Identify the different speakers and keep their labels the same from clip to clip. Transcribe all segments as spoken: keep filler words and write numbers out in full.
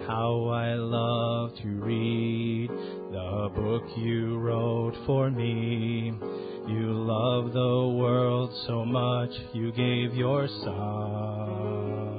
Speaker 1: How I love to read the book you wrote for me. You love the world so much, you gave your Son.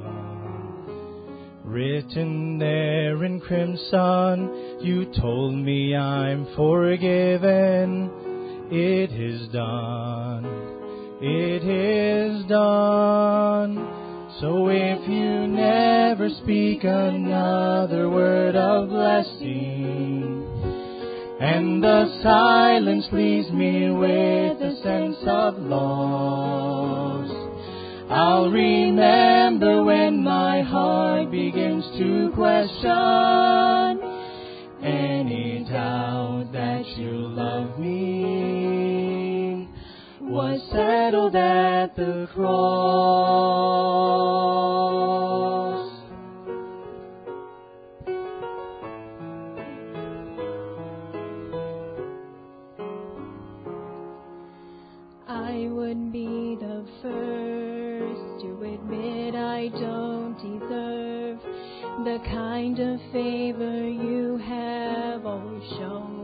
Speaker 1: Written there in crimson, you told me I'm forgiven. It is done. It is done. So if you never speak another word of blessing, and the silence leaves me with a sense of loss, I'll remember when my heart begins to question any doubt that you love me was settled at the cross.
Speaker 2: I would be the first to admit I don't deserve the kind of favor you have always shown.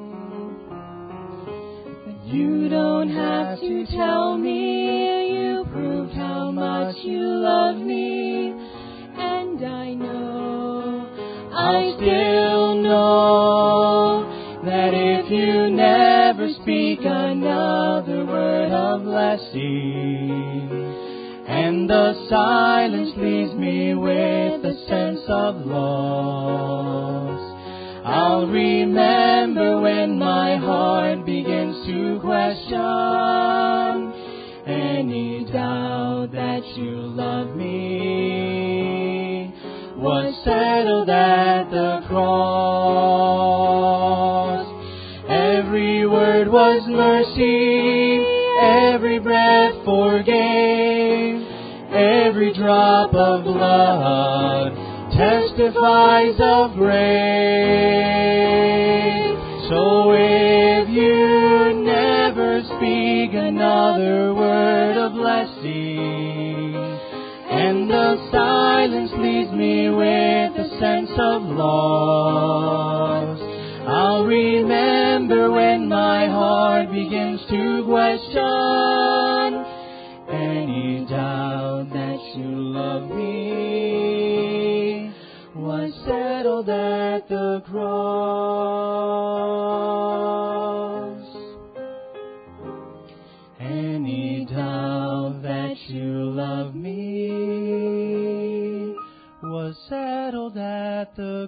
Speaker 2: But you don't have to tell me, you proved how much you love me. And I know, I still know, that if you never speak another word of blessing, and the silence leaves me with a sense of loss, I'll remember when my heart begins to question any doubt that you love me was settled at the cross. Every word was mercy, every breath forgave, every drop of blood testifies of grace. So if you never speak another word of blessing, and the silence leaves me with a sense of loss, I'll remember when my heart begins to question any doubt that you love me was settled at the cross. Any doubt that you love me was settled at the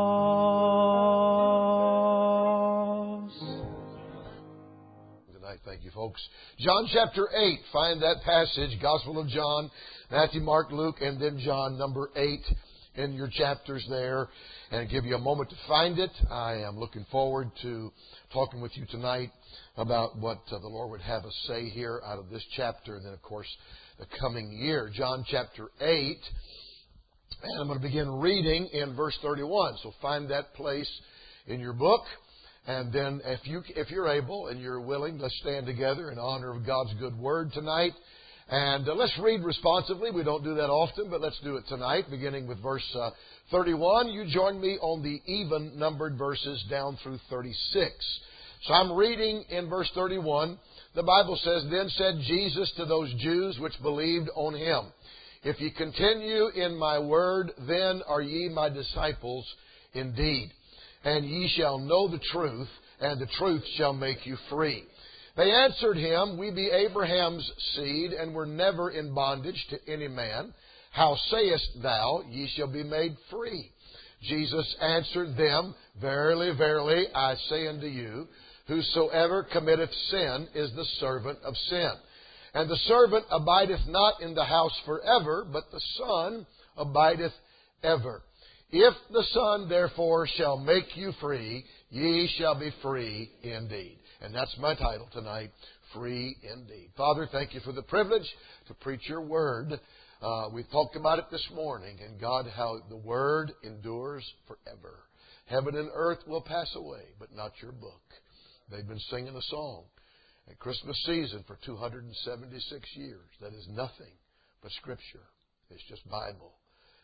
Speaker 2: cross.
Speaker 3: Good night. Thank you, folks. John chapter eight. Find that passage, Gospel of John, Matthew, Mark, Luke, and then John number eight in your chapters there, and give you a moment to find it. I am looking forward to talking with you tonight about what uh, the Lord would have us say here out of this chapter, and then, of course, the coming year. John chapter eight, and I'm going to begin reading in verse thirty-one. So find that place in your book. And then if, you, if you're able and you're willing, let's stand together in honor of God's good word tonight. And uh, let's read responsively. We don't do that often, but let's do it tonight, beginning with verse uh, thirty-one. You join me on the even-numbered verses down through thirty-six. So I'm reading in verse thirty-one. The Bible says, Then said Jesus to those Jews which believed on Him, If ye continue in my word, then are ye my disciples indeed. And ye shall know the truth, and the truth shall make you free. They answered him, We be Abraham's seed, and were never in bondage to any man. How sayest thou, ye shall be made free? Jesus answered them, Verily, verily, I say unto you, Whosoever committeth sin is the servant of sin. And the servant abideth not in the house forever, but the Son abideth ever. If the Son therefore shall make you free, ye shall be free indeed. And that's my title tonight, Free Indeed. Father, thank you for the privilege to preach your word. Uh, we've talked about it this morning, and God, how the word endures forever. Heaven and earth will pass away, but not your book. They've been singing a song at Christmas season for two hundred seventy-six years. That is nothing but Scripture. It's just Bible.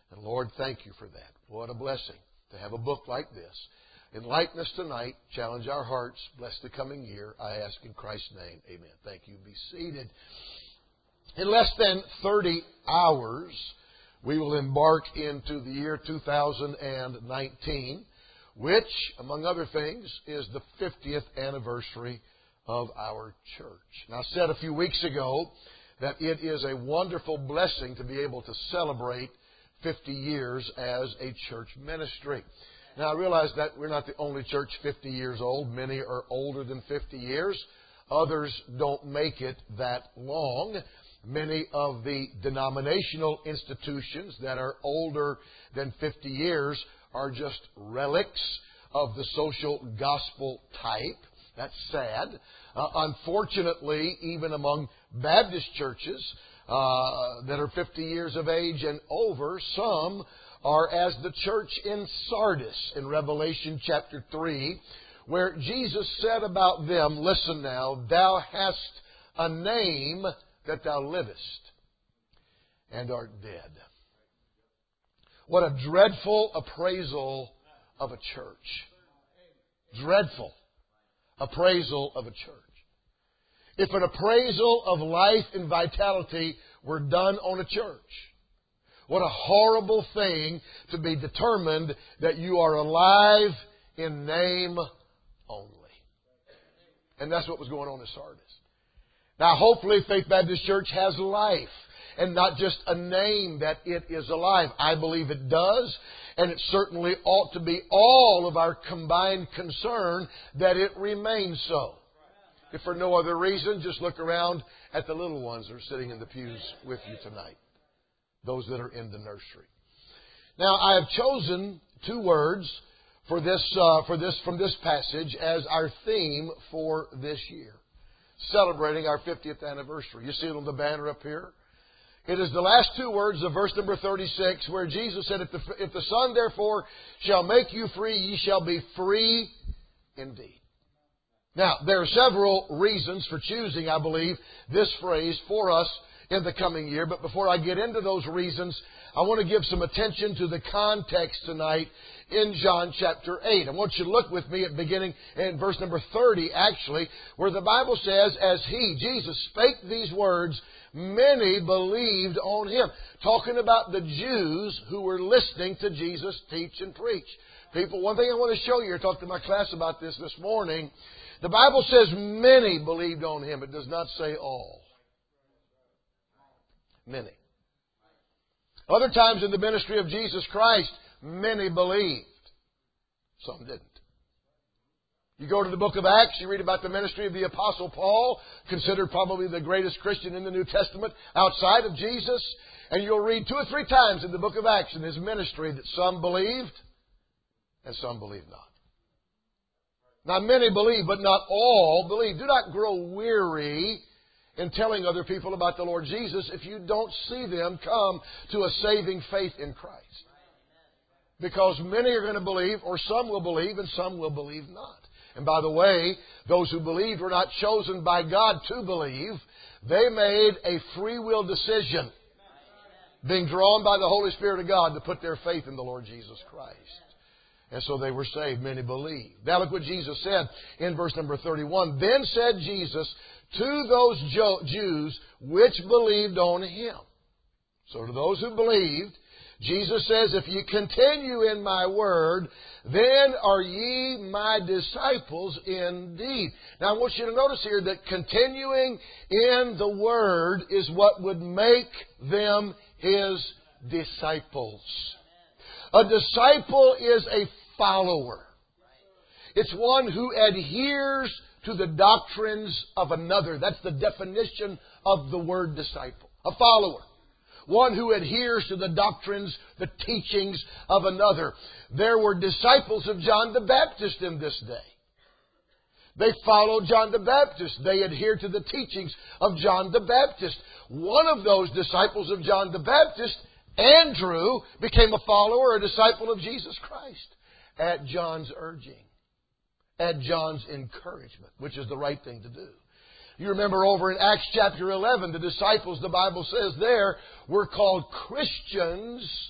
Speaker 3: And Lord, thank you for that. What a blessing to have a book like this. Enlighten us tonight. Challenge our hearts. Bless the coming year. I ask in Christ's name. Amen. Thank you. Be seated. In less than thirty hours, we will embark into the year two thousand nineteen, which, among other things, is the fiftieth anniversary of our church. Now, I said a few weeks ago that it is a wonderful blessing to be able to celebrate fifty years as a church ministry. Now, I realize that we're not the only church fifty years old. Many are older than fifty years. Others don't make it that long. Many of the denominational institutions that are older than fifty years are just relics of the social gospel type. That's sad. Uh, unfortunately, even among Baptist churches uh, that are fifty years of age and over, some are as the church in Sardis in Revelation chapter three, where Jesus said about them, listen now, thou hast a name that thou livest and art dead. What a dreadful appraisal of a church. Dreadful appraisal of a church. If an appraisal of life and vitality were done on a church, what a horrible thing to be determined that you are alive in name only. And that's what was going on in Sardis. Now, hopefully, Faith Baptist Church has life and not just a name that it is alive. I believe it does, and it certainly ought to be all of our combined concern that it remains so. If for no other reason, just look around at the little ones that are sitting in the pews with you tonight, those that are in the nursery. Now, I have chosen two words for this, uh, for this from this passage as our theme for this year, celebrating our fiftieth anniversary. You see it on the banner up here. It is the last two words of verse number thirty-six, where Jesus said, if the, if the Son therefore shall make you free, ye shall be free indeed. Now, there are several reasons for choosing, I believe, this phrase for us in the coming year. But before I get into those reasons, I want to give some attention to the context tonight in John chapter eight. I want you to look with me at beginning in verse number thirty, actually, where the Bible says, as He, Jesus, spake these words, many believed on Him. Talking about the Jews who were listening to Jesus teach and preach. People, one thing I want to show you, I talked to my class about this this morning. The Bible says many believed on Him. It does not say all. Many. Other times in the ministry of Jesus Christ, many believed. Some didn't. You go to the book of Acts, you read about the ministry of the Apostle Paul, considered probably the greatest Christian in the New Testament outside of Jesus. And you'll read two or three times in the book of Acts in his ministry that some believed and some believed not. Now, many believe, but not all believe. Do not grow weary in telling other people about the Lord Jesus if you don't see them come to a saving faith in Christ. Because many are going to believe, or some will believe, and some will believe not. And by the way, those who believed were not chosen by God to believe. They made a free will decision, being drawn by the Holy Spirit of God to put their faith in the Lord Jesus Christ. And so they were saved. Many believed. Now look what Jesus said in verse number thirty-one. Then said Jesus to those Jews which believed on Him. So to those who believed, Jesus says, if ye continue in my word, then are ye my disciples indeed. Now I want you to notice here that continuing in the word is what would make them His disciples. A disciple is a follower. It's one who adheres to the doctrines of another. That's the definition of the word disciple. A follower. One who adheres to the doctrines, the teachings of another. There were disciples of John the Baptist in this day. They followed John the Baptist. They adhered to the teachings of John the Baptist. One of those disciples of John the Baptist, Andrew, became a follower, a disciple of Jesus Christ at John's urging, at John's encouragement, which is the right thing to do. You remember over in Acts chapter eleven, the disciples, the Bible says there, were called Christians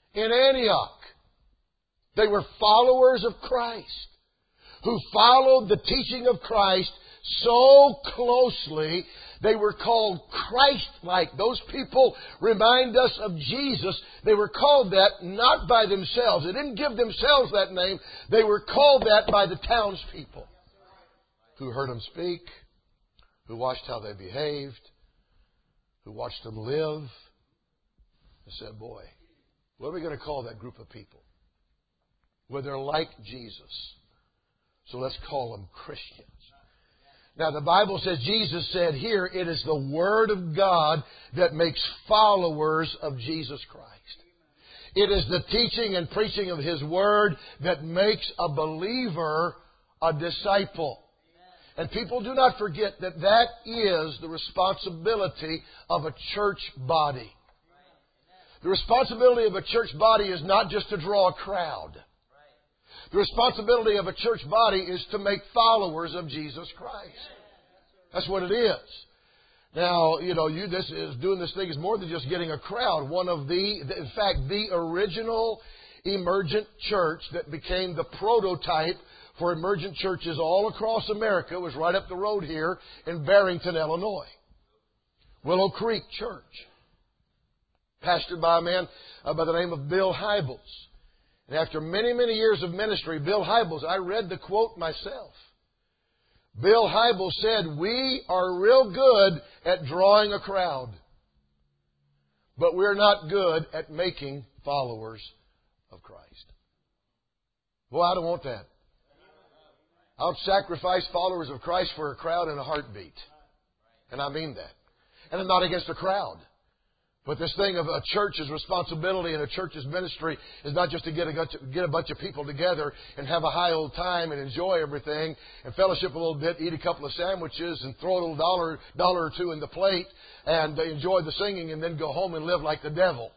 Speaker 3: in Antioch. They were followers of Christ who followed the teaching of Christ so closely. They were called Christ-like. Those people remind us of Jesus. They were called that not by themselves. They didn't give themselves that name. They were called that by the townspeople who heard them speak, who watched how they behaved, who watched them live. They said, boy, what are we going to call that group of people? Well, they're like Jesus. So let's call them Christians. Now, the Bible says, Jesus said here, it is the Word of God that makes followers of Jesus Christ. It is the teaching and preaching of His Word that makes a believer a disciple. And people do not forget that that is the responsibility of a church body. The responsibility of a church body is not just to draw a crowd. The responsibility of a church body is to make followers of Jesus Christ. That's what it is. Now, you know, you this is doing this thing is more than just getting a crowd. One of the, in fact, the original emergent church that became the prototype for emergent churches all across America was right up the road here in Barrington, Illinois. Willow Creek Church. Pastored by a man by the name of Bill Hybels. And after many, many years of ministry, Bill Hybels, I read the quote myself. Bill Hybels said, we are real good at drawing a crowd, but we're not good at making followers of Christ. Well, I don't want that. I'll sacrifice followers of Christ for a crowd in a heartbeat. And I mean that. And I'm not against a crowd. But this thing of a church's responsibility and a church's ministry is not just to get a, get a bunch of people together and have a high old time and enjoy everything and fellowship a little bit, eat a couple of sandwiches and throw a little dollar, dollar or two in the plate and enjoy the singing and then go home and live like the devil.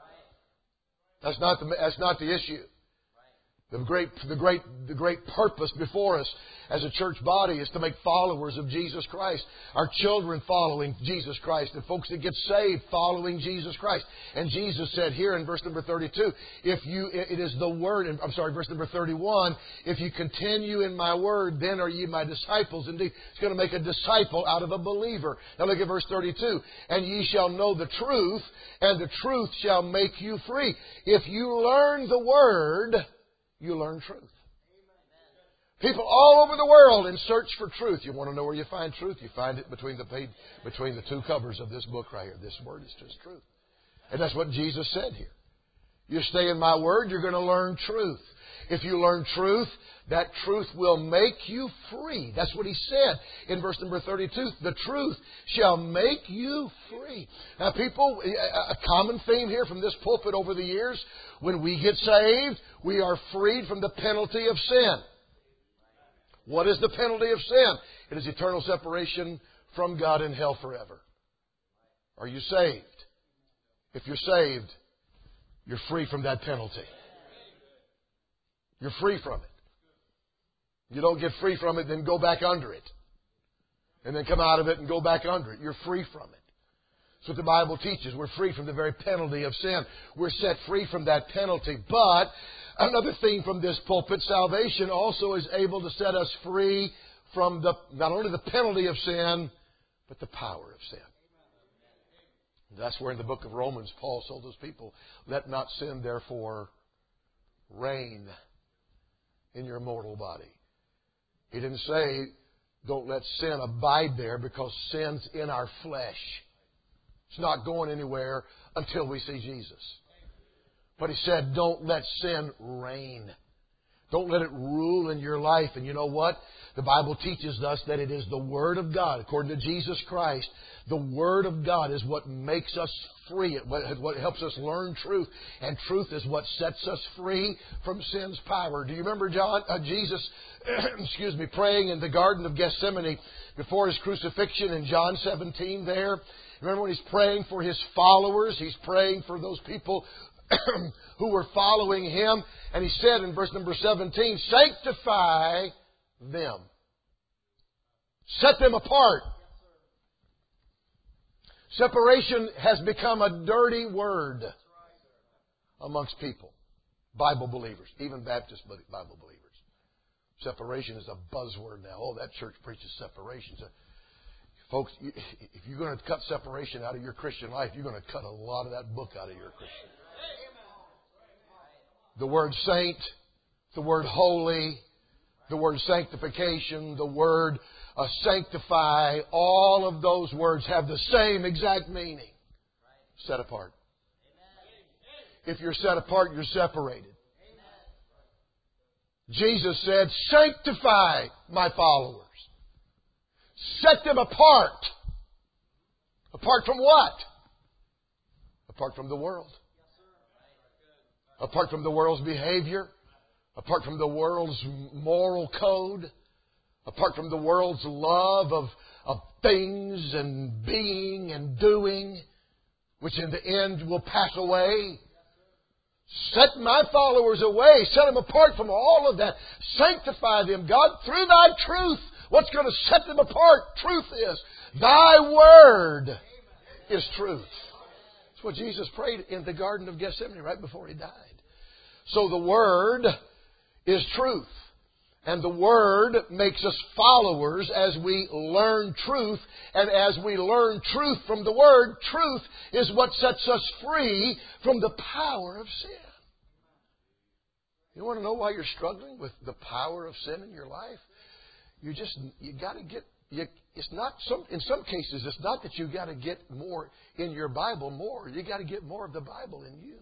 Speaker 3: That's not the, that's not the issue. The great, the great, the great purpose before us as a church body is to make followers of Jesus Christ. Our children following Jesus Christ, and folks that get saved following Jesus Christ. And Jesus said here in verse number thirty-two, if you, it is the word. I'm sorry, verse number thirty-one. If you continue in my word, then are ye my disciples. Indeed, it's going to make a disciple out of a believer. Now look at verse thirty-two. And ye shall know the truth, and the truth shall make you free. If you learn the word, you learn truth. People all over the world in search for truth. You want to know where you find truth? You find it between the page, between the two covers of this book right here. This word is just truth. And that's what Jesus said here. You stay in my word, you're going to learn truth. If you learn truth, that truth will make you free. That's what he said in verse number thirty-two. The truth shall make you free. Now, people, a common theme here from this pulpit over the years, when we get saved, we are freed from the penalty of sin. What is the penalty of sin? It is eternal separation from God in hell forever. Are you saved? If you're saved, you're free from that penalty. You're free from it. You don't get free from it, then go back under it. And then come out of it and go back under it. You're free from it. That's what the Bible teaches. We're free from the very penalty of sin. We're set free from that penalty. But another theme from this pulpit, salvation also is able to set us free from the not only the penalty of sin, but the power of sin. That's where in the book of Romans, Paul told those people, let not sin therefore reign in your mortal body. He didn't say, don't let sin abide there, because sin's in our flesh. It's not going anywhere until we see Jesus. But he said, don't let sin reign. Don't let it rule in your life. And you know what? The Bible teaches us that it is the Word of God. According to Jesus Christ, the Word of God is what makes us free. What helps us learn truth. And truth is what sets us free from sin's power. Do you remember John, uh, Jesus, excuse me, praying in the Garden of Gethsemane before His crucifixion in John seventeen there? Remember when He's praying for His followers? He's praying for those people who were following Him. And He said in verse number seventeen, sanctify them. Set them apart. Separation has become a dirty word. amongst people. Bible believers, even Baptist Bible believers. Separation is a buzzword now. Oh, that church preaches separation. So, folks, if you're going to cut separation out of your Christian life, you're going to cut a lot of that book out of your Christian. The word saint, the word holy, the word sanctification, the word uh, sanctify, all of those words have the same exact meaning. Set apart. If you're set apart, you're separated. Jesus said, sanctify my followers. Set them apart. Apart from what? Apart from the world. Apart from the world's behavior. Apart from the world's moral code. Apart from the world's love of, of things and being and doing, which in the end will pass away. Set my followers away. Set them apart from all of that. Sanctify them, God, through Thy truth. What's going to set them apart? Truth is. Thy Word is truth. That's what Jesus prayed in the Garden of Gethsemane right before He died. So the Word is truth. And the Word makes us followers as we learn truth. And as we learn truth from the Word, truth is what sets us free from the power of sin. You want to know why you're struggling with the power of sin in your life? You just, you got to get, you, it's not some, in some cases, it's not that you got to get more in your Bible more. You got to get more of the Bible in you.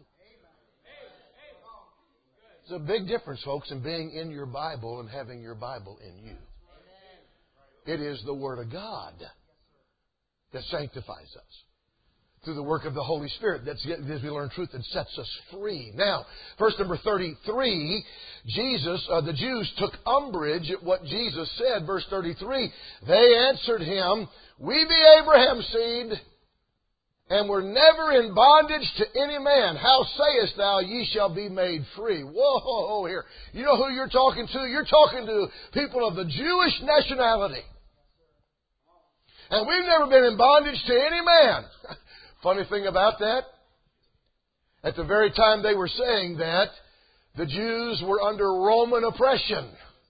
Speaker 3: There's a big difference, folks, in being in your Bible and having your Bible in you. It is the Word of God that sanctifies us through the work of the Holy Spirit. That's as we learn truth, and sets us free. Now, verse number thirty-three, Jesus, uh, the Jews took umbrage at what Jesus said. Verse thirty-three, they answered Him, we be Abraham's seed, and were never in bondage to any man. How sayest thou, ye shall be made free? Whoa, here. You know who you're talking to? You're talking to people of the Jewish nationality. And we've never been in bondage to any man. Funny thing about that, at the very time they were saying that, the Jews were under Roman oppression.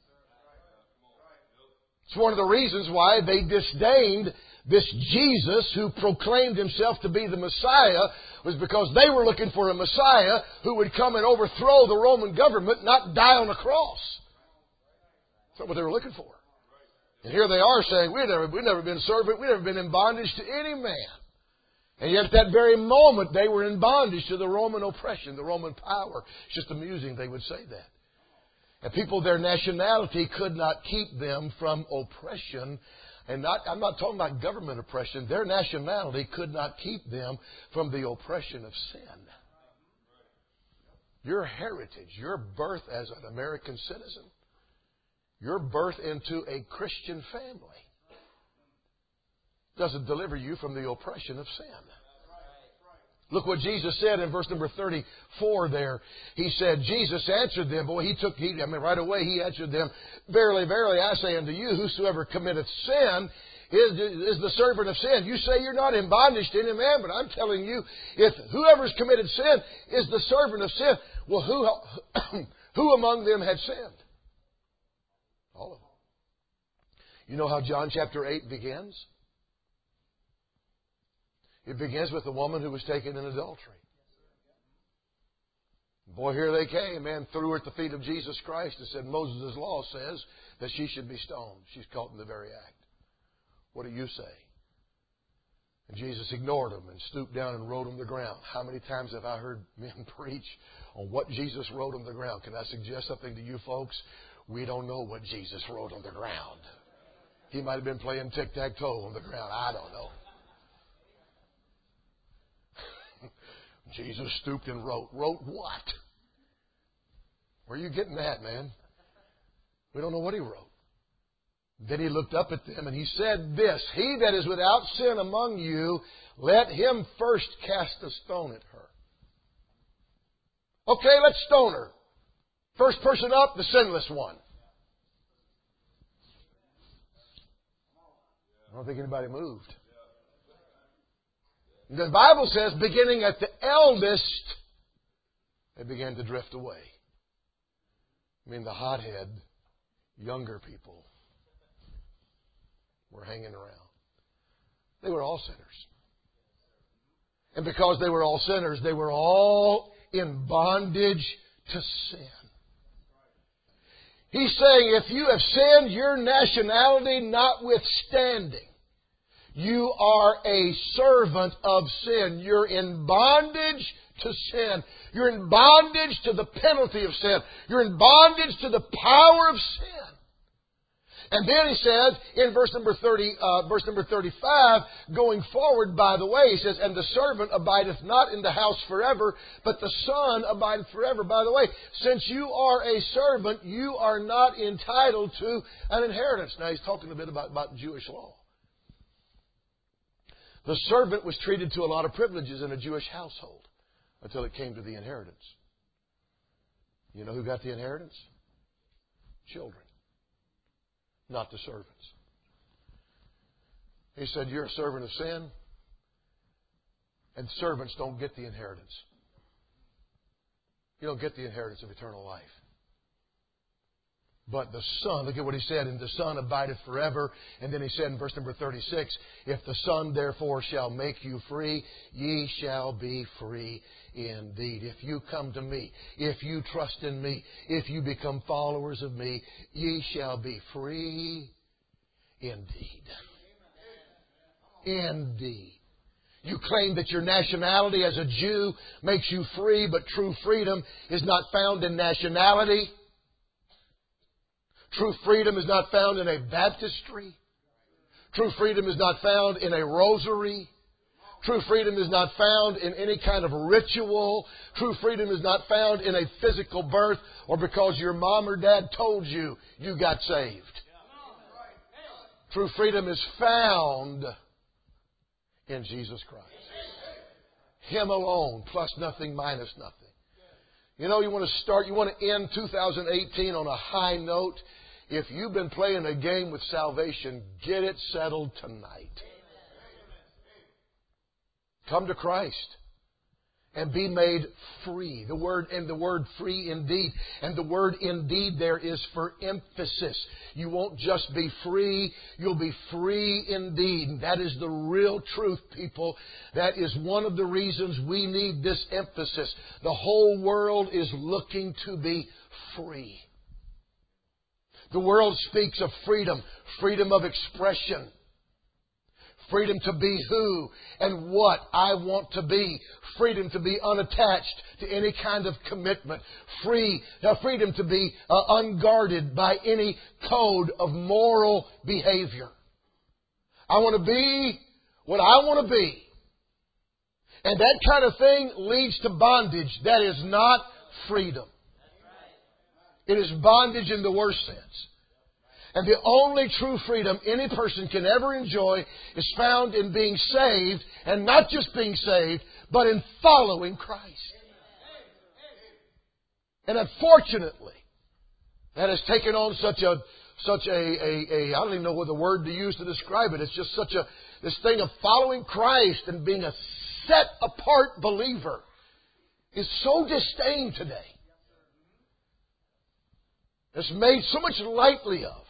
Speaker 3: It's one of the reasons why they disdained this Jesus who proclaimed Himself to be the Messiah, was because they were looking for a Messiah who would come and overthrow the Roman government, not die on a cross. That's not what they were looking for. And here they are saying, we've never, we've never been servant, we've never been in bondage to any man. And yet at that very moment they were in bondage to the Roman oppression, the Roman power. It's just amusing they would say that. And people, their nationality could not keep them from oppression. And not, I'm not talking about government oppression. Their nationality could not keep them from the oppression of sin. Your heritage, your birth as an American citizen, your birth into a Christian family doesn't deliver you from the oppression of sin. Look what Jesus said in verse number thirty-four there. He said, Jesus answered them. Boy, he took, he, I mean, right away he answered them, verily, verily, I say unto you, whosoever committeth sin is, is the servant of sin. You say you're not in bondage to any man, but I'm telling you, if whoever's committed sin is the servant of sin, well, who, who among them had sinned? All of them. You know how John chapter eight begins? It begins with a woman who was taken in adultery. Boy, here they came, man, threw her at the feet of Jesus Christ and said, Moses' law says that she should be stoned. She's caught in the very act. What do you say? And Jesus ignored them and stooped down and wrote on the ground. How many times have I heard men preach on what Jesus wrote on the ground? Can I suggest something to you folks? We don't know what Jesus wrote on the ground. He might have been playing tic-tac-toe on the ground. I don't know. Jesus stooped and wrote. Wrote what? Where are you getting that, man? We don't know what He wrote. Then He looked up at them and He said this, He that is without sin among you, let him first cast a stone at her. Okay, let's stone her. First person up, the sinless one. I don't think anybody moved. The Bible says, beginning at the eldest they began to drift away. I mean, the hothead, younger people were hanging around. They were all sinners. And because they were all sinners, they were all in bondage to sin. He's saying, if you have sinned, your nationality notwithstanding, you are a servant of sin. You're in bondage to sin. You're in bondage to the penalty of sin. You're in bondage to the power of sin. And then he says in verse number thirty, uh, verse number thirty-five, going forward, by the way, he says, and the servant abideth not in the house forever, but the son abideth forever. By the way, since you are a servant, you are not entitled to an inheritance. Now he's talking a bit about, about Jewish law. The servant was treated to a lot of privileges in a Jewish household until it came to the inheritance. You know who got the inheritance? Children. Not the servants. He said, you're a servant of sin, and servants don't get the inheritance. You don't get the inheritance of eternal life. But the Son, look at what he said, and the Son abideth forever. And then he said in verse number thirty-six, if the Son therefore shall make you free, ye shall be free indeed. If you come to me, if you trust in me, if you become followers of me, ye shall be free indeed. Indeed. You claim that your nationality as a Jew makes you free, but true freedom is not found in nationality. True freedom is not found in a baptistry. True freedom is not found in a rosary. True freedom is not found in any kind of ritual. True freedom is not found in a physical birth or because your mom or dad told you you got saved. True freedom is found in Jesus Christ. Him alone, plus nothing, minus nothing. You know, you want to start, you want to end two thousand eighteen on a high note. If you've been playing a game with salvation, get it settled tonight. Come to Christ and be made free. The word and the word free indeed. And the word indeed there is for emphasis. You won't just be free, you'll be free indeed. And that is the real truth, people. That is one of the reasons we need this emphasis. The whole world is looking to be free. The world speaks of freedom, freedom of expression, freedom to be who and what I want to be, freedom to be unattached to any kind of commitment, free, now freedom to be uh, unguarded by any code of moral behavior. I want to be what I want to be. And that kind of thing leads to bondage. That is not freedom. It is bondage in the worst sense. And the only true freedom any person can ever enjoy is found in being saved, and not just being saved, but in following Christ. And unfortunately, that has taken on such a, such a, a, a, I don't even know what the word to use to describe it. It's just such a, this thing of following Christ and being a set apart believer is so disdained today. It's made so much lightly of.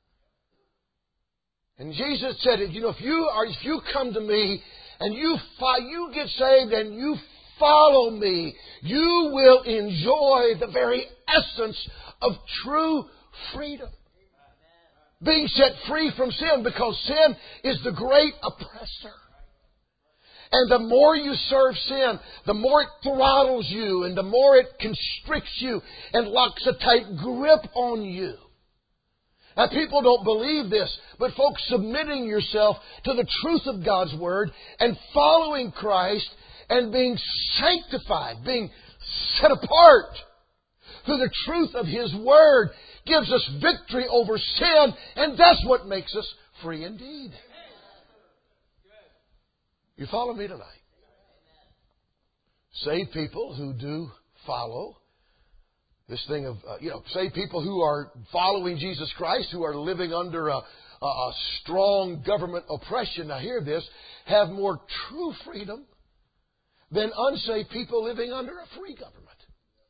Speaker 3: And Jesus said, you know, if you are, if you come to me and you fo- you get saved and you follow me, you will enjoy the very essence of true freedom. Being set free from sin, because sin is the great oppressor. And the more you serve sin, the more it throttles you and the more it constricts you and locks a tight grip on you. Now, people don't believe this, but folks, submitting yourself to the truth of God's Word and following Christ and being sanctified, being set apart through the truth of His Word gives us victory over sin, and that's what makes us free indeed. You follow me tonight? Saved people who do follow this thing of, uh, you know, saved people who are following Jesus Christ, who are living under a, a, a strong government oppression, now hear this, have more true freedom than unsaved people living under a free government.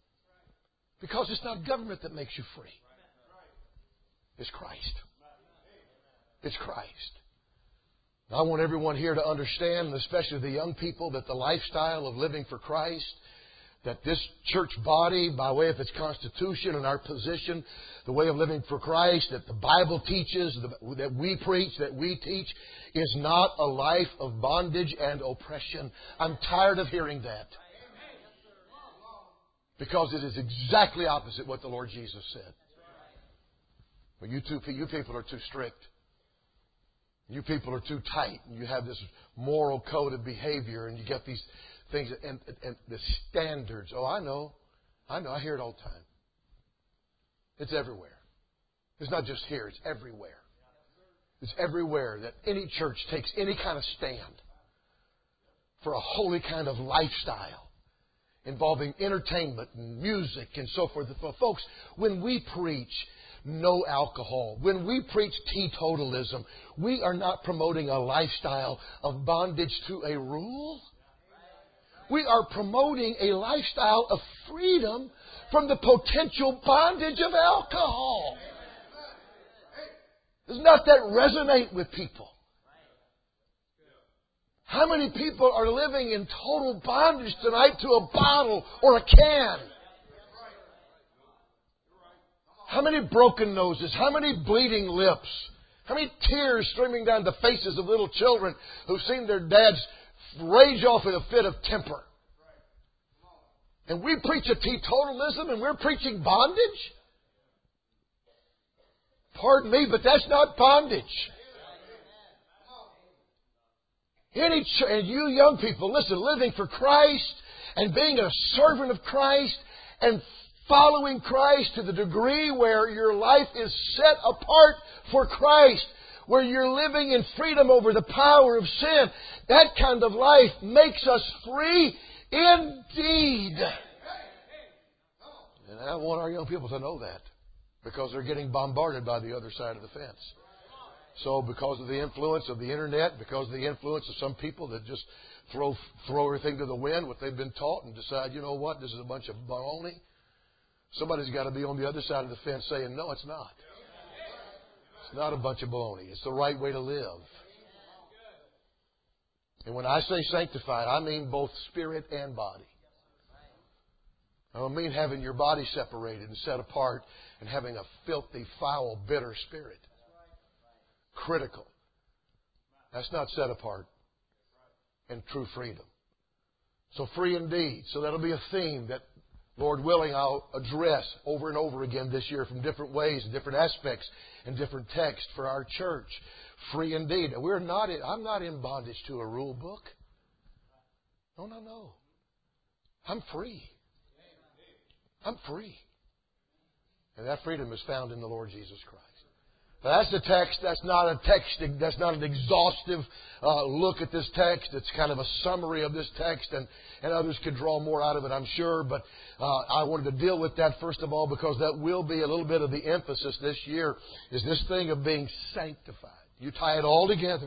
Speaker 3: Because it's not government that makes you free. It's Christ. It's Christ. I want everyone here to understand, especially the young people, that the lifestyle of living for Christ, that this church body, by way of its constitution and our position, the way of living for Christ, that the Bible teaches, that we preach, that we teach, is not a life of bondage and oppression. I'm tired of hearing that. Because it is exactly opposite what the Lord Jesus said. Well, you, two, you people are too strict. You people are too tight. And you have this moral code of behavior, and you get these things and, and the standards. Oh, I know. I know. I hear it all the time. It's everywhere. It's not just here. It's everywhere. It's everywhere that any church takes any kind of stand for a holy kind of lifestyle involving entertainment and music and so forth. But folks, when we preach no alcohol, when we preach teetotalism, we are not promoting a lifestyle of bondage to a rule. We are promoting a lifestyle of freedom from the potential bondage of alcohol. Does not that resonate with people? How many people are living in total bondage tonight to a bottle or a can? How many broken noses? How many bleeding lips? How many tears streaming down the faces of little children who've seen their dads rage off in a fit of temper? And we preach a teetotalism and we're preaching bondage? Pardon me, but that's not bondage. Any ch- and you young people, listen, living for Christ and being a servant of Christ and following Christ to the degree where your life is set apart for Christ, where you're living in freedom over the power of sin, that kind of life makes us free indeed. And I want our young people to know that, because they're getting bombarded by the other side of the fence. So because of the influence of the internet, because of the influence of some people that just throw throw everything to the wind, what they've been taught, and decide, you know what, this is a bunch of baloney. Somebody's got to be on the other side of the fence saying, no, it's not. It's not a bunch of baloney. It's the right way to live. And when I say sanctified, I mean both spirit and body. I don't mean having your body separated and set apart and having a filthy, foul, bitter spirit. Critical. That's not set apart and true freedom. So free indeed. So that'll be a theme that, Lord willing, I'll address over and over again this year from different ways, different aspects, and different texts for our church. Free indeed. We're not in, I'm not in bondage to a rule book. No, no, no. I'm free. I'm free. And that freedom is found in the Lord Jesus Christ. Now, that's the text. That's not a text. That's not an exhaustive uh, look at this text. It's kind of a summary of this text, and, and others could draw more out of it, I'm sure. But uh, I wanted to deal with that first of all, because that will be a little bit of the emphasis this year, is this thing of being sanctified. You tie it all together.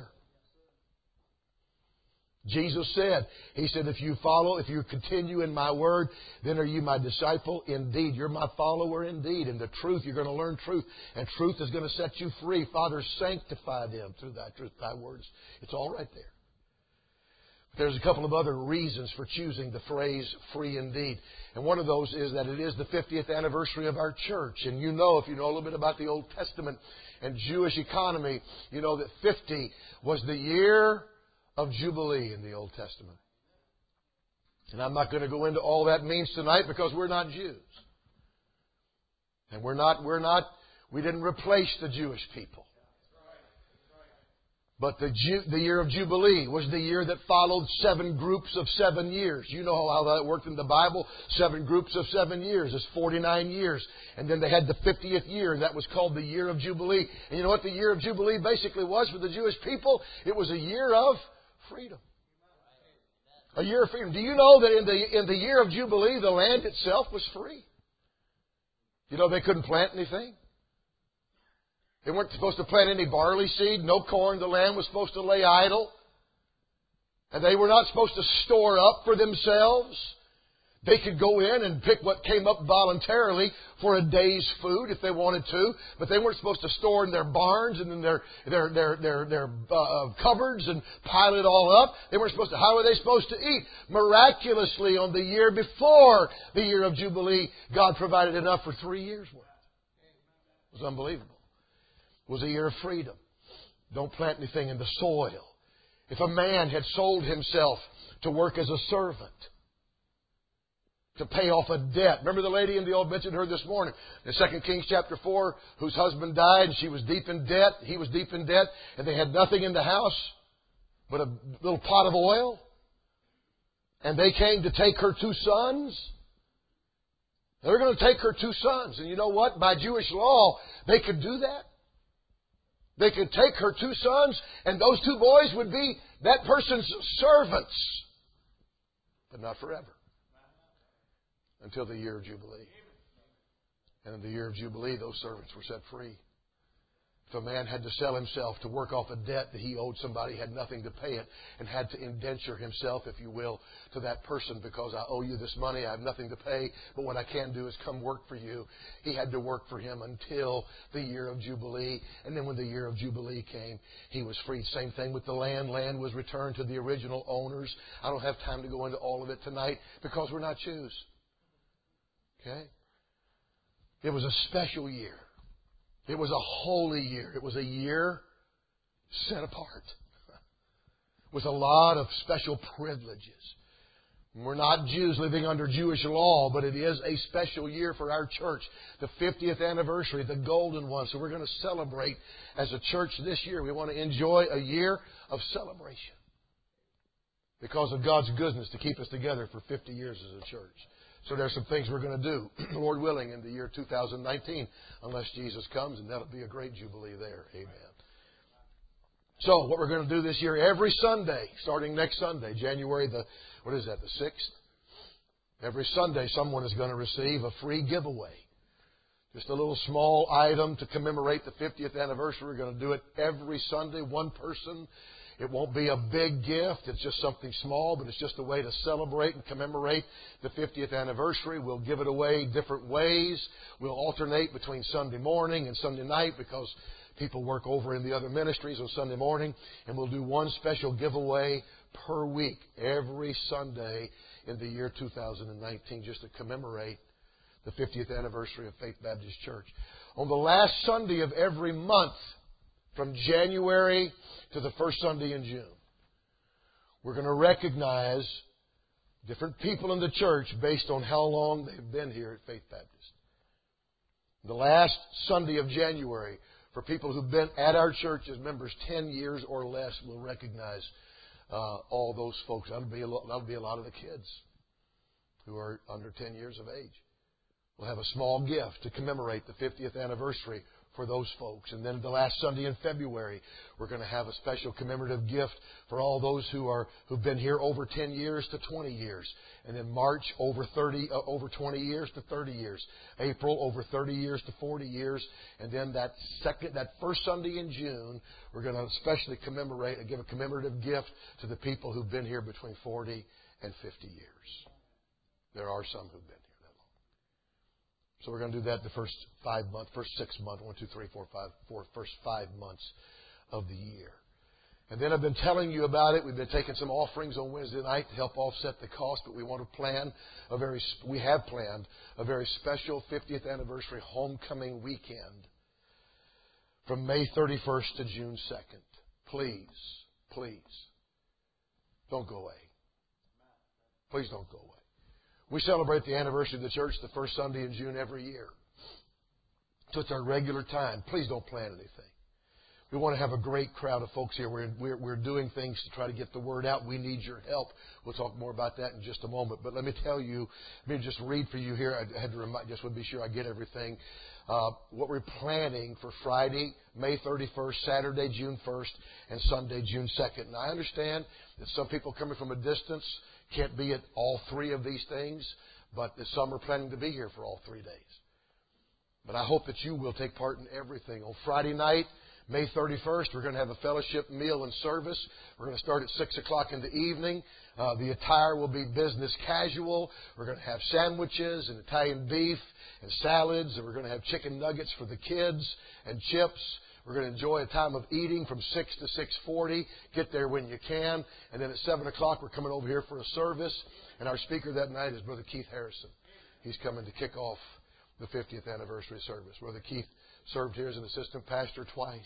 Speaker 3: Jesus said, He said, if you follow, if you continue in my word, then are you my disciple indeed. You're my follower indeed. And the truth, you're going to learn truth. And truth is going to set you free. Father, sanctify them through thy truth, thy words. It's all right there. But there's a couple of other reasons for choosing the phrase free indeed. And one of those is that it is the fiftieth anniversary of our church. And you know, if you know a little bit about the Old Testament and Jewish economy, you know that fifty was the year of Jubilee in the Old Testament. And I'm not going to go into all that means tonight, because we're not Jews. And we're not, we're not, we didn't replace the Jewish people. But the, Ju- the year of Jubilee was the year that followed seven groups of seven years. You know how that worked in the Bible. Seven groups of seven years is forty-nine years. And then they had the fiftieth year, and that was called the year of Jubilee. And you know what the year of Jubilee basically was for the Jewish people? It was a year of freedom. A year of freedom. Do you know that in the in the year of Jubilee, the land itself was free? You know they couldn't plant anything. They weren't supposed to plant any barley seed, no corn. The land was supposed to lay idle. And they were not supposed to store up for themselves. They could go in and pick what came up voluntarily for a day's food if they wanted to, but they weren't supposed to store in their barns and in their their their their, their uh, cupboards and pile it all up. They weren't supposed to. How were they supposed to eat? Miraculously, on the year before the year of Jubilee, God provided enough for three years' worth. It was unbelievable. It was a year of freedom. Don't plant anything in the soil. If a man had sold himself to work as a servant, to pay off a debt. Remember the lady in the old mentioned her this morning. In Second Kings chapter four, whose husband died and she was deep in debt. He was deep in debt and they had nothing in the house but a little pot of oil. And they came to take her two sons. They were going to take her two sons. And you know what? By Jewish law, they could do that. They could take her two sons and those two boys would be that person's servants. But not forever. Until the year of Jubilee. And in the year of Jubilee, those servants were set free. If a man had to sell himself to work off a debt that he owed somebody, had nothing to pay it, and had to indenture himself, if you will, to that person because I owe you this money, I have nothing to pay, but what I can do is come work for you. He had to work for him until the year of Jubilee. And then when the year of Jubilee came, he was freed. Same thing with the land. Land was returned to the original owners. I don't have time to go into all of it tonight because we're not Jews. Okay? It was a special year. It was a holy year. It was a year set apart with a lot of special privileges. We're not Jews living under Jewish law, but it is a special year for our church. The fiftieth anniversary, the golden one. So we're going to celebrate as a church this year. We want to enjoy a year of celebration because of God's goodness to keep us together for fifty years as a church. So there's some things we're going to do, Lord willing, in the year two thousand nineteen, unless Jesus comes, and that'll be a great jubilee there. Amen. So what we're going to do this year, every Sunday, starting next Sunday, January the, what is that, the sixth? Every Sunday, someone is going to receive a free giveaway. Just a little small item to commemorate the fiftieth anniversary. We're going to do it every Sunday, one person. It won't be a big gift. It's just something small, but it's just a way to celebrate and commemorate the fiftieth anniversary. We'll give it away different ways. We'll alternate between Sunday morning and Sunday night because people work over in the other ministries on Sunday morning. And we'll do one special giveaway per week every Sunday in the year two thousand nineteen just to commemorate the fiftieth anniversary of Faith Baptist Church. On the last Sunday of every month, from January to the first Sunday in June, we're going to recognize different people in the church based on how long they've been here at Faith Baptist. The last Sunday of January, for people who've been at our church as members ten years or less, we'll recognize uh, all those folks. That'll be, a lot, that'll be a lot of the kids who are under ten years of age. We'll have a small gift to commemorate the fiftieth anniversary for those folks. And then the last Sunday in February, we're going to have a special commemorative gift for all those who are who've been here over ten years to twenty years. And then March over thirty uh, over twenty years to thirty years. April over thirty years to forty years. And then that second that first Sunday in June, we're going to especially commemorate and give a commemorative gift to the people who've been here between forty and fifty years. There are some who've been here. So we're going to do that the first five months, first six months, one, two, three, four, five, four, first five months of the year. And then I've been telling you about it. We've been taking some offerings on Wednesday night to help offset the cost, but we want to plan a very, we have planned a very special fiftieth anniversary homecoming weekend from May thirty-first to June second. Please, please, don't go away. Please don't go away. We celebrate the anniversary of the church the first Sunday in June every year. So it's our regular time. Please don't plan anything. We want to have a great crowd of folks here. We're, we're, we're doing things to try to get the word out. We need your help. We'll talk more about that in just a moment. But let me tell you, let me just read for you here. I had to remind, just want to be sure I get everything. Uh, what we're planning for Friday, May thirty-first, Saturday, June first, and Sunday, June second. And I understand that some people coming from a distance can't be at all three of these things, but some are planning to be here for all three days. But I hope that you will take part in everything. On Friday night, May thirty-first, we're going to have a fellowship meal and service. We're going to start at six o'clock in the evening. Uh, the attire will be business casual. We're going to have sandwiches and Italian beef and salads, and we're going to have chicken nuggets for the kids and chips. We're going to enjoy a time of eating from six to six forty. Get there when you can. And then at seven o'clock, we're coming over here for a service. And our speaker that night is Brother Keith Harrison. He's coming to kick off the fiftieth anniversary service. Brother Keith served here as an assistant pastor twice.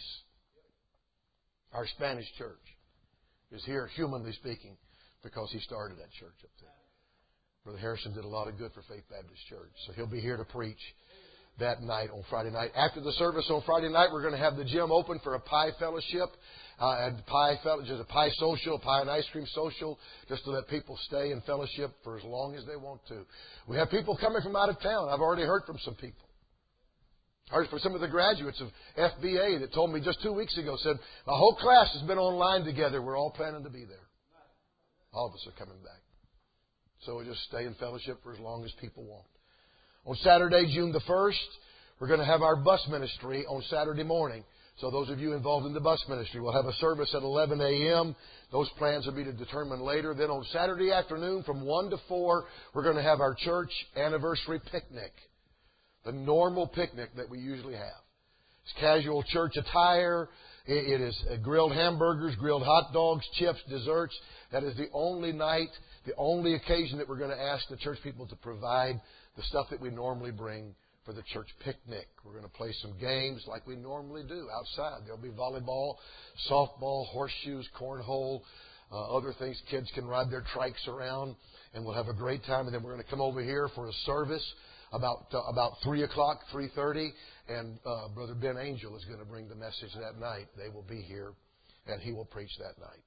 Speaker 3: Our Spanish church is here, humanly speaking, because he started that church up there. Brother Harrison did a lot of good for Faith Baptist Church. So he'll be here to preach that night on Friday night. After the service on Friday night, we're going to have the gym open for a pie fellowship. Uh, and pie fellowship, just a pie social, pie and ice cream social, just to let people stay in fellowship for as long as they want to. We have people coming from out of town. I've already heard from some people. I heard from some of the graduates of F B A that told me just two weeks ago, said, the whole class has been online together. We're all planning to be there. All of us are coming back. So we'll just stay in fellowship for as long as people want. On Saturday, June the first, we're going to have our bus ministry on Saturday morning. So those of you involved in the bus ministry will have a service at eleven a.m. Those plans will be to determine later. Then on Saturday afternoon from one to four, we're going to have our church anniversary picnic. The normal picnic that we usually have. It's casual church attire. It is grilled hamburgers, grilled hot dogs, chips, desserts. That is the only night, the only occasion that we're going to ask the church people to provide the stuff that we normally bring for the church picnic. We're going to play some games like we normally do outside. There'll be volleyball, softball, horseshoes, cornhole, uh, other things. Kids can ride their trikes around, and we'll have a great time. And then we're going to come over here for a service about uh, about three o'clock, three thirty, and uh, Brother Ben Angel is going to bring the message that night. They will be here, and he will preach that night.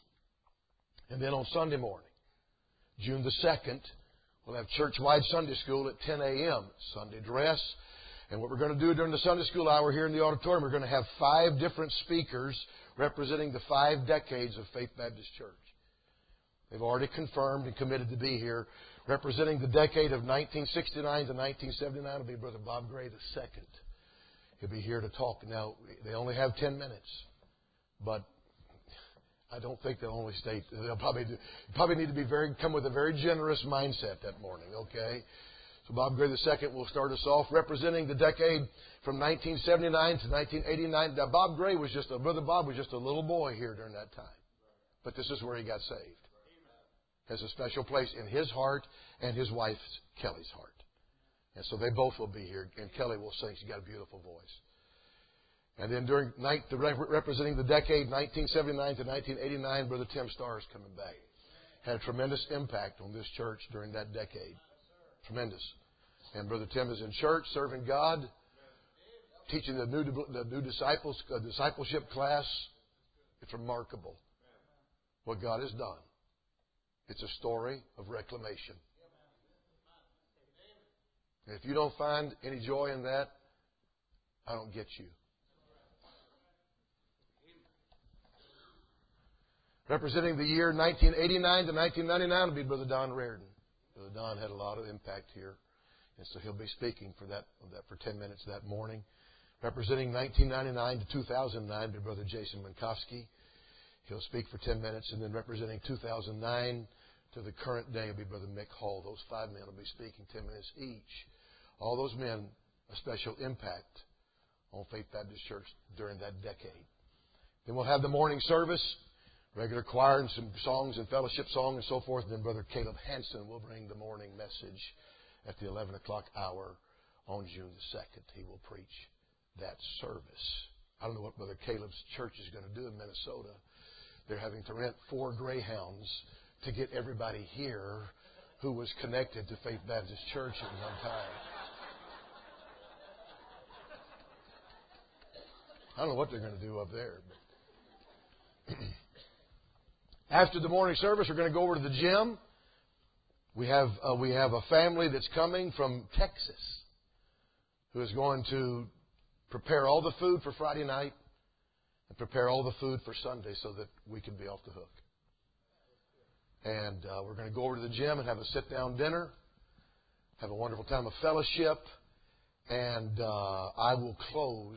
Speaker 3: And then on Sunday morning, June the second, we'll have church-wide Sunday school at ten a.m. Sunday dress. And what we're going to do during the Sunday school hour here in the auditorium, we're going to have five different speakers representing the five decades of Faith Baptist Church. They've already confirmed and committed to be here. Representing the decade of nineteen sixty-nine to nineteen seventy-nine will be Brother Bob Gray the second. He'll be here to talk. Now, they only have ten minutes, but I don't think they'll only stay. They'll probably do, probably need to be very come with a very generous mindset that morning. Okay, so Bob Gray the second will start us off, representing the decade from nineteen seventy-nine to nineteen eighty-nine. Now, Bob Gray was just a brother. Bob was just a little boy here during that time, but this is where he got saved. Has a special place in his heart and his wife's Kelly's heart, and so they both will be here. And Kelly will sing; she's got a beautiful voice. And then during night, the representing the decade nineteen seventy-nine to nineteen eighty-nine, Brother Tim Starr is coming back. Had a tremendous impact on this church during that decade. Tremendous. And Brother Tim is in church serving God, teaching the new the new disciples uh, discipleship class. It's remarkable what God has done. It's a story of reclamation. And if you don't find any joy in that, I don't get you. Representing the year nineteen eighty-nine to nineteen ninety-nine will be Brother Don Reardon. Brother Don had a lot of impact here, and so he'll be speaking for that, that for ten minutes that morning. Representing nineteen ninety-nine to two thousand nine will be Brother Jason Minkowski. He'll speak for ten minutes, and then representing two thousand nine to the current day will be Brother Mick Hall. Those five men will be speaking ten minutes each. All those men, a special impact on Faith Baptist Church during that decade. Then we'll have the morning service, regular choir and some songs and fellowship song and so forth. And then Brother Caleb Hansen will bring the morning message at the eleven o'clock hour on June the second. He will preach that service. I don't know what Brother Caleb's church is going to do in Minnesota. They're having to rent four Greyhounds to get everybody here who was connected to Faith Baptist Church at one time. I don't know what they're going to do up there. But after the morning service, we're going to go over to the gym. We have uh, we have a family that's coming from Texas who is going to prepare all the food for Friday night and prepare all the food for Sunday so that we can be off the hook. And uh, we're going to go over to the gym and have a sit-down dinner, have a wonderful time of fellowship, and uh, I will close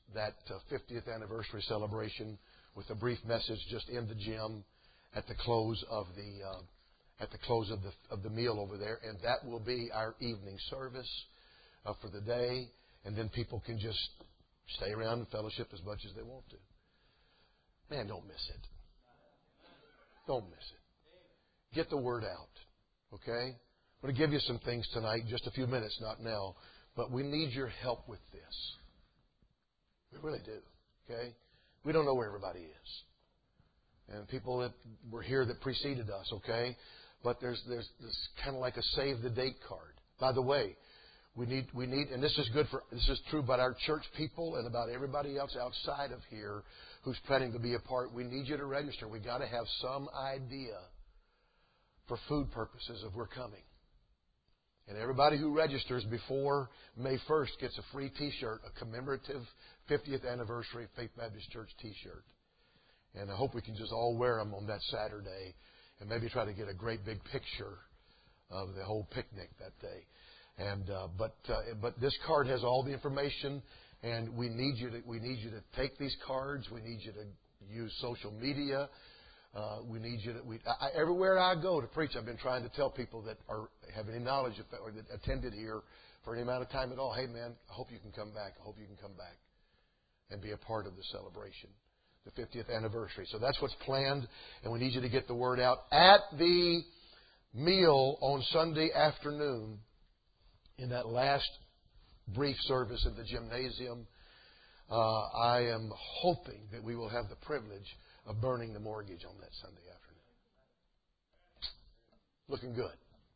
Speaker 3: that uh, fiftieth anniversary celebration with a brief message just in the gym at the close of the uh, at the close of the of the meal over there, and that will be our evening service uh, for the day, and then people can just stay around and fellowship as much as they want to. Man, don't miss it. Don't miss it. Get the word out. Okay? I'm going to give you some things tonight, just a few minutes, not now, but we need your help with this. We really do. Okay? We don't know where everybody is. And people that were here that preceded us, okay? But there's there's this kind of like a save the date card. By the way, we need we need and this is good for this is true about our church people and about everybody else outside of here who's planning to be a part. We need you to register. We got to have some idea for food purposes of we're coming. And everybody who registers before May first gets a free T-shirt, a commemorative fiftieth anniversary Faith Baptist Church T-shirt. And I hope we can just all wear them on that Saturday and maybe try to get a great big picture of the whole picnic that day. And uh, but uh, but this card has all the information, and we need you to we need you to take these cards. We need you to use social media. Uh, we need you to we, I, everywhere I go to preach, I've been trying to tell people that are have any knowledge of or that attended here for any amount of time at all. Hey, man, I hope you can come back. I hope you can come back and be a part of the celebration, the fiftieth anniversary. So that's what's planned, and we need you to get the word out at the meal on Sunday afternoon. In that last brief service in the gymnasium, uh, I am hoping that we will have the privilege of burning the mortgage on that Sunday afternoon. Looking good.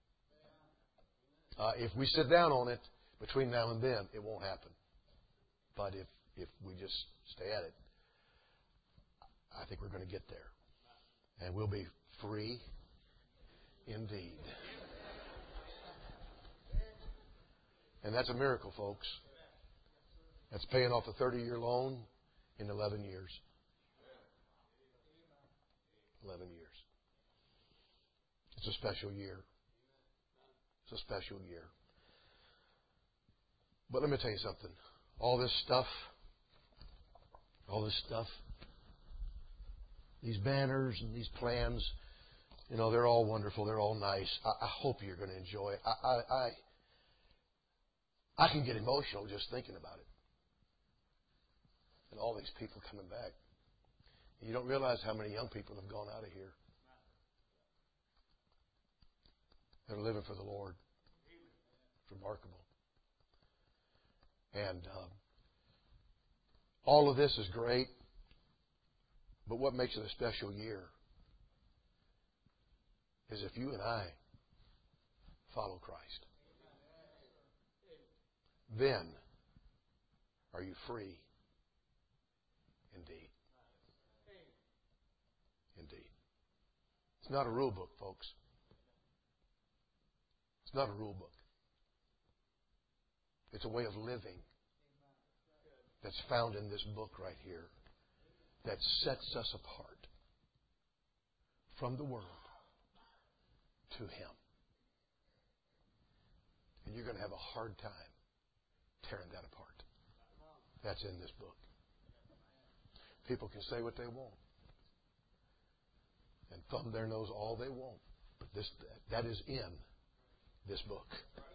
Speaker 3: Uh, if we sit down on it between now and then, it won't happen. But if, if we just stay at it, I think we're going to get there. And we'll be free indeed. And that's a miracle, folks. That's paying off a thirty-year loan in eleven years. eleven years. It's a special year. It's a special year. But let me tell you something. All this stuff, all this stuff, these banners and these plans, you know, they're all wonderful. They're all nice. I, I hope you're going to enjoy it. I, I, I I can get emotional just thinking about it. And all these people coming back. You don't realize how many young people have gone out of here. They're living for the Lord. It's remarkable. And um, all of this is great. But what makes it a special year is if you and I follow Christ. Then are you free indeed. Indeed. It's not a rule book, folks. It's not a rule book. It's a way of living that's found in this book right here that sets us apart from the world to Him. And you're going to have a hard time tearing that apart. That's in this book. People can say what they want and thumb their nose all they want, but this that is in this book.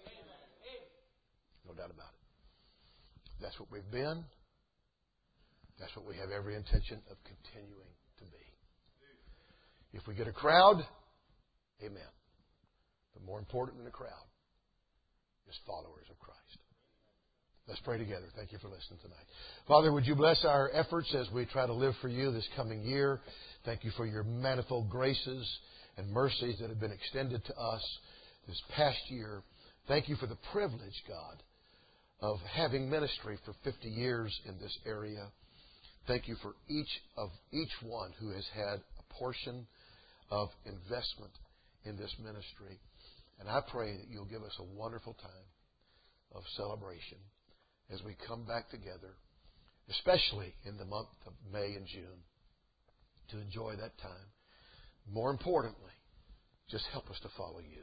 Speaker 3: No doubt about it. That's what we've been. That's what we have every intention of continuing to be. If we get a crowd, amen. But more important than a crowd is followers of Christ. Let's pray together. Thank you for listening tonight. Father, would you bless our efforts as we try to live for you this coming year. Thank you for your manifold graces and mercies that have been extended to us this past year. Thank you for the privilege, God, of having ministry for fifty years in this area. Thank you for each of each one who has had a portion of investment in this ministry. And I pray that you'll give us a wonderful time of celebration as we come back together, especially in the month of May and June, to enjoy that time. More importantly, just help us to follow you.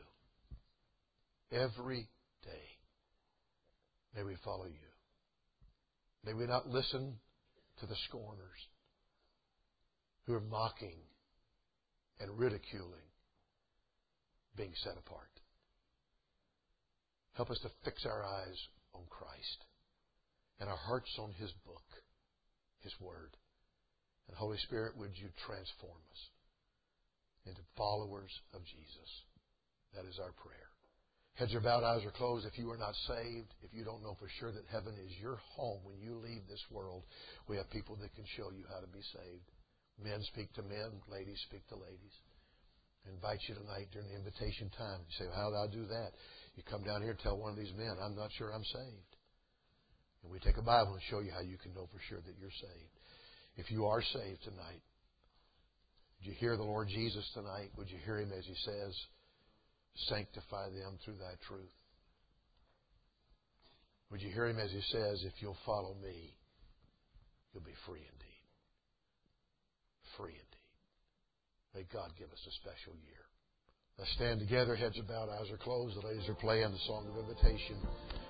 Speaker 3: Every day, may we follow you. May we not listen to the scorners who are mocking and ridiculing being set apart. Help us to fix our eyes on Christ and our hearts on His book, His Word. And Holy Spirit, would you transform us into followers of Jesus? That is our prayer. Heads are bowed, eyes are closed. If you are not saved, if you don't know for sure that heaven is your home when you leave this world, we have people that can show you how to be saved. Men speak to men, ladies speak to ladies. I invite you tonight during the invitation time. You say, well, how do I do that? You come down here and tell one of these men, I'm not sure I'm saved. And we take a Bible and show you how you can know for sure that you're saved. If you are saved tonight, would you hear the Lord Jesus tonight? Would you hear Him as He says, sanctify them through Thy truth? Would you hear Him as He says, if you'll follow me, you'll be free indeed. Free indeed. May God give us a special year. Let's stand together, heads are bowed, eyes are closed. The ladies are playing the song of invitation.